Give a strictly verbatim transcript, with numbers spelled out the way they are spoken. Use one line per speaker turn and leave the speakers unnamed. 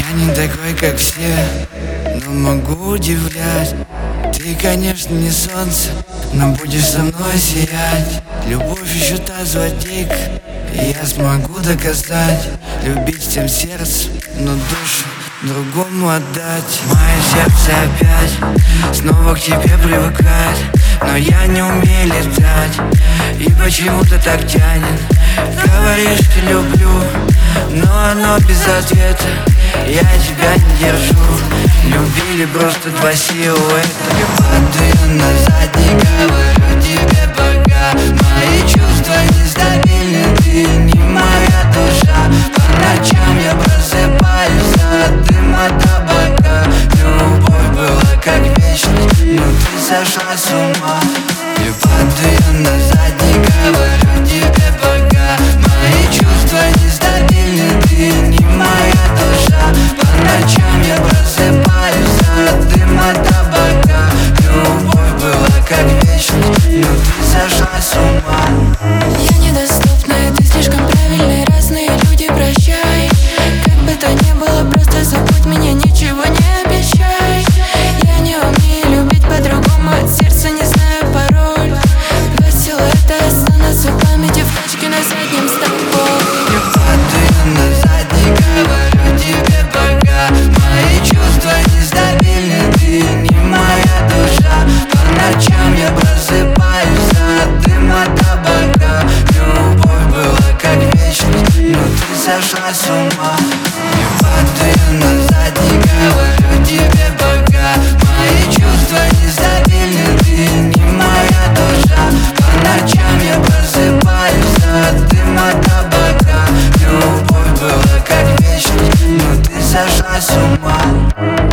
Я не такой, как все, но могу удивлять. Ты, конечно, не солнце, но будешь со мной сиять. Любовь еще та злодейка, и я смогу доказать. Любить всем сердцем, но душу другому отдать. Мое сердце опять снова к тебе привыкает, но я не умею летать, и почему-то так тянет. Говоришь, ты люблю, но оно без ответа. Я тебя не держу, любили просто два силуэта. Я падаю назад, не говорю тебе пока. Мои чувства нестабильны, ты не моя душа. По ночам я просыпаюсь от дыма табака. Любовь была как вечность, но ты сошла с ума. Я падаю назад, не говорю тебе пока. Мои чувства нестабильны, ты не моя душа. По ночам я просыпаюсь от дыма табака. Любовь была как вечность, но ты сошла с ума.
Я недоступна, ты слишком правильный, разные люди, прощай. Как бы то ни было, просто забудь меня, ничего не обещай. Я не умею любить по-другому, от сердца не знаю пароль. Два силуэта останутся в памяти, в тачке на заднем с тобой.
Я падаю назад, не говорю тебе пока. Мои чувства нестабильны, ты не моя душа. По ночам я просыпаюсь от дыма табака. Любовь была как вечность, но ты сошла с ума. Я падаю назад, не говорю тебе пока. Мои чувства нестабильны, ты не моя душа. По ночам я просыпаюсь от дыма табака. Любовь была как вечность, но ты сошла с ума.